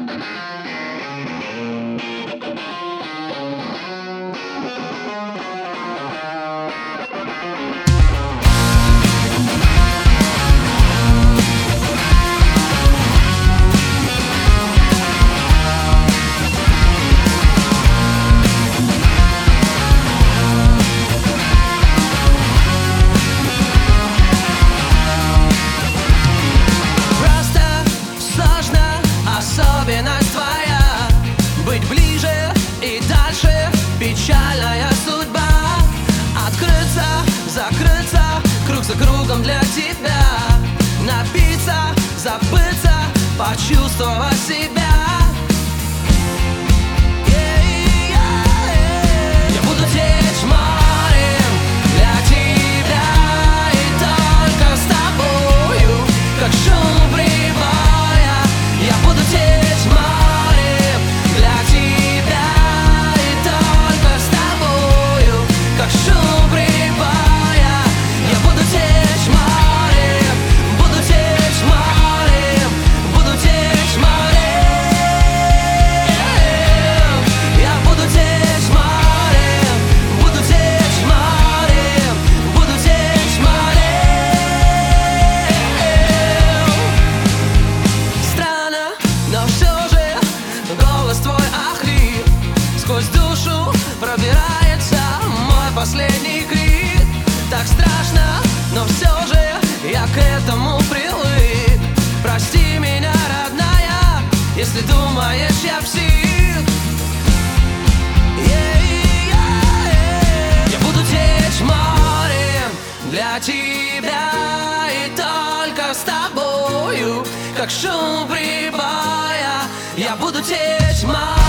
Особенность твоя — быть ближе и дальше. Печальная судьба — открыться, закрыться, круг за кругом для тебя. Напиться, забыться, почувствовать себя. Я буду течь морем для тебя, и только с тобою, как шум прибоя. Я буду течь морем для тебя, и только с тобою, как шум прибоя. Я буду течь морем, буду течь морем, буду течь морем. Я буду течь морем, буду течь морем, буду течь морем. Странно, но все же голос твой охрип. Сквозь душу пробирается мой последний крик. Так страшно, но все же я к этому привык. Прости меня, родная, если думаешь, я псих. Я буду течь морем для тебя, и только с тобою, как шум прибоя. Я буду течь морем.